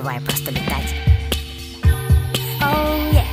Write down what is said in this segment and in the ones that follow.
Давай просто летать. Oh, yeah.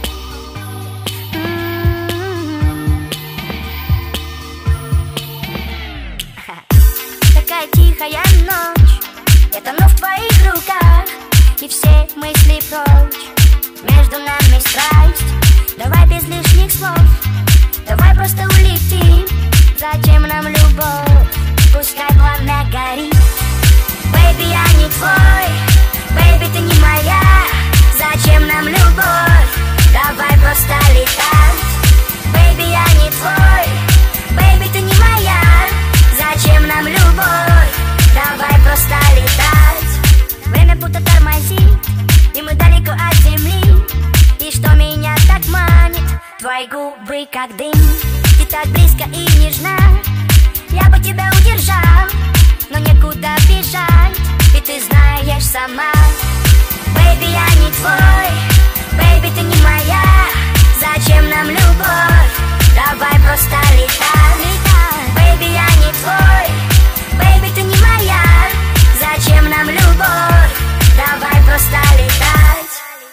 Такая тихая ночь, я тону в твоих руках, и все мысли прочь. Между нами страсть, давай без лишних слов, давай просто улетим. Зачем нам любовь? Пускай пламя горит. Baby, я не твой, baby, ты не моя. Зачем нам любовь? Давай просто летать. Baby, я не твой, baby, ты не моя. Зачем нам любовь? Давай просто летать. Время будто тормозит, и мы далеко от земли. И что меня так манит? Твои губы как дым. Ты так близко и нежна. Я бы тебя удержал, но некуда бежать, и ты знаешь сама. Baby, я не твой, baby, ты не моя. Зачем нам любовь? Давай просто летай. Baby, я не твой, baby, ты не моя. Зачем нам любовь? Давай просто летать.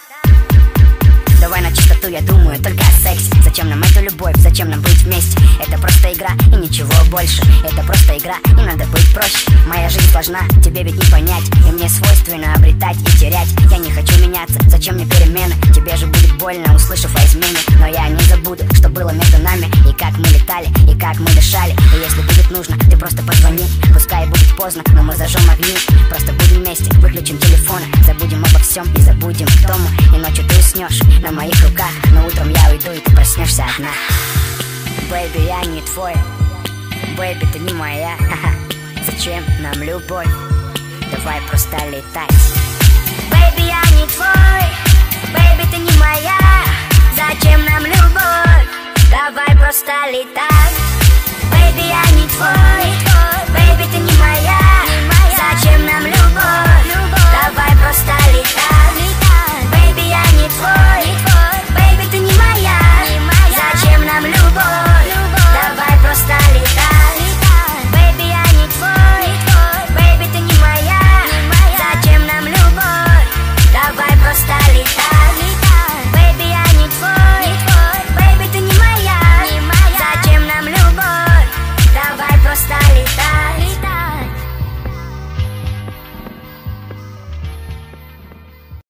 Давай на чистоту, я думаю только о сексе. Зачем нам эта любовь, зачем нам быть вместе? Это просто игра и ничего больше. Это просто игра, и надо быть проще. Моя жизнь сложна, тебе ведь не понять. И мне свойственно обретать и терять. Я не хочу меняться, зачем мне перемены? Тебе же будет больно, услышав о измене. Но я не забуду, что было между нами. И как мы летали, и как мы дышали. И если будет нужно, ты просто позвони. Пускай будет поздно, но мы зажжем огни. Просто будем вместе, выключим телефоны. Забудем обо всем и забудем кто мы. И ночью ты уснешь на моих руках, но утром я уйду, и ты проснешься одна. Baby, я не твой, baby, ты не моя. Зачем нам любовь? Давай просто летать. Baby, я не твой, baby, ты не моя. Зачем нам любовь? Давай просто летать. Baby, я не твой, baby, ты не моя. Зачем нам любовь? Давай просто летать. Baby, я не твой.